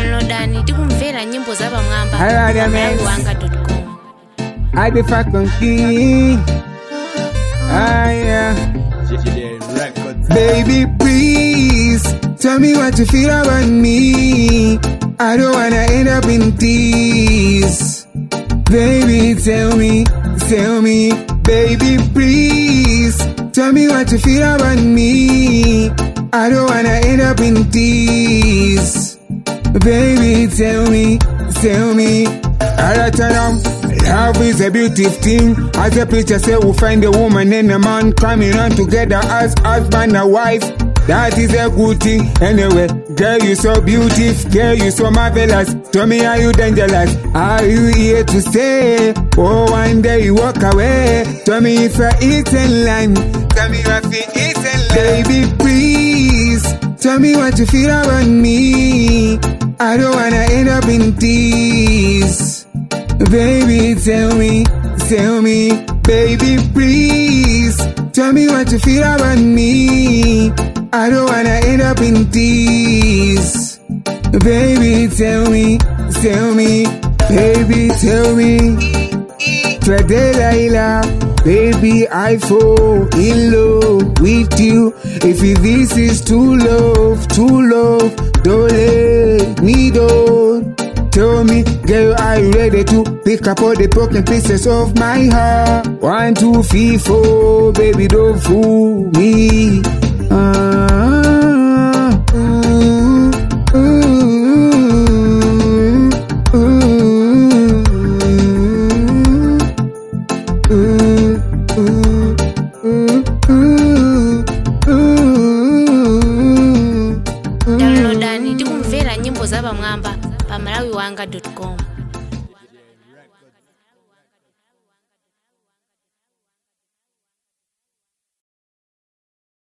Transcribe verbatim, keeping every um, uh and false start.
Downloadani tikumvera nyimbo za pamwamba malawiwanga dot com. I be fucking king. Ah yeah. Baby, please tell me what you feel about me. I don't wanna end up in tears. Baby, tell me, tell me. Baby, please tell me what you feel about me. I don't wanna end up in tears. Baby, tell me, tell me. Alright, love is a beautiful thing. As a preacher say, we'll find a woman and a man coming on together as husband and wife. That is a good thing. Anyway, girl, you so beautiful. Girl, you so marvelous. Tell me, are you dangerous? Are you here to stay? Oh, one day you walk away. Tell me if I eat in line. Tell me if I eat in line. Baby, please tell me what you feel about me. I don't wanna end up in tears. Baby, tell me, tell me. Baby, please tell me what you feel about me. I don't wanna end up in tears. Baby, tell me, tell me. Baby, tell me. Delilah, baby, I fall in love with you. If this is true love, true love, don't let me down. Tell me, girl, are you ready to pick up all the broken pieces of my heart? One, two, three, four, baby, don't fool me. Ah, ooh, ooh, ooh, ooh, ooh. Downloadani tikumvera nyimbo za pamwamba pa malawiwanga dot com.